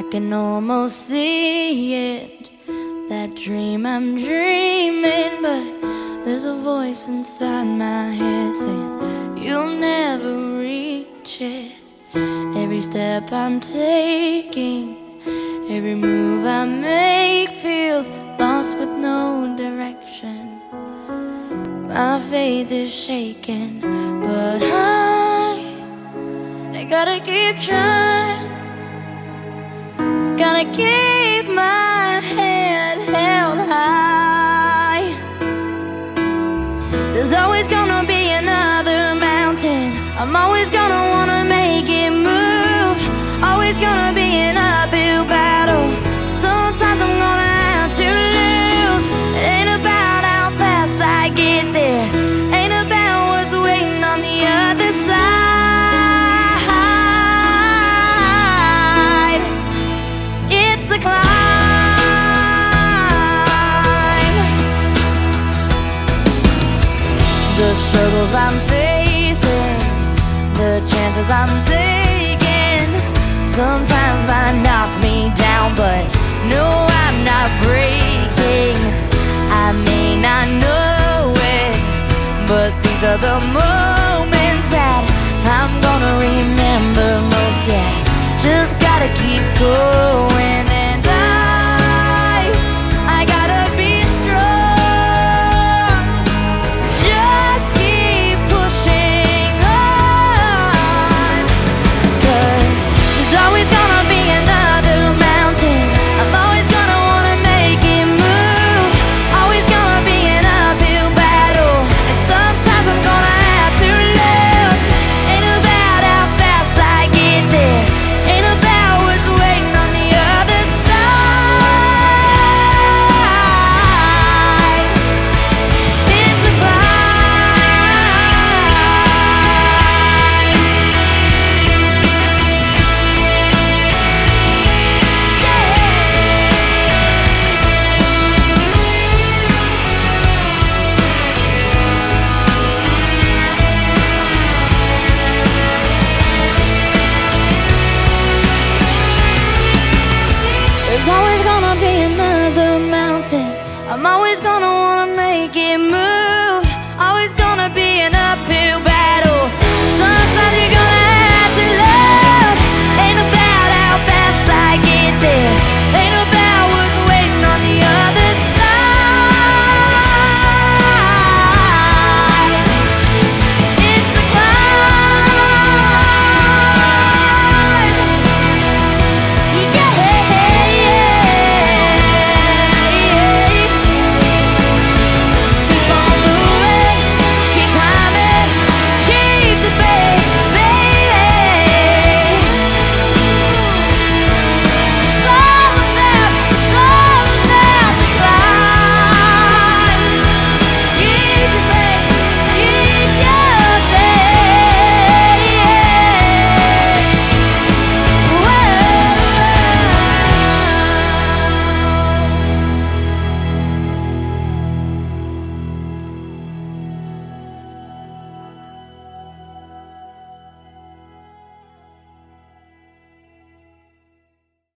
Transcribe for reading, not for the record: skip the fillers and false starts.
can almost see it, that dream I'm dreaming, but there's a voice inside my head saying you'll never reach it. Every step I'm taking, every move I make feels lost with no direction. My faith is shaking, but I gotta keep trying. Gotta keep my head held high. There's always gonna be another mountain. I'm always gonna wanna make it move. Always gonna be an uphill battle. Sometimes I'm gonna have to lose. It ain't about how fast I get there, ain't about what's waiting on the other side. It's the climb. The struggles I'm facing, the chances I'm taking, sometimes might knock me down, but no, I'm not breaking. I may not know it, but these are the moments that I'm gonna remember most. Yeah, just gotta keep going, and I gotta be strong. Just keep pushing on, 'cause there's always gonna be another mountain. I'm always gonna wanna make it move. Always gonna be an uphill battle, and sometimes I'm gonna have to lose. Ain't about how fast I get there, ain't about what's waiting on the other side. It's the climb. There's always gonna be another mountain. I'm always gonna wanna make it move. Always gonna be an uphill battle.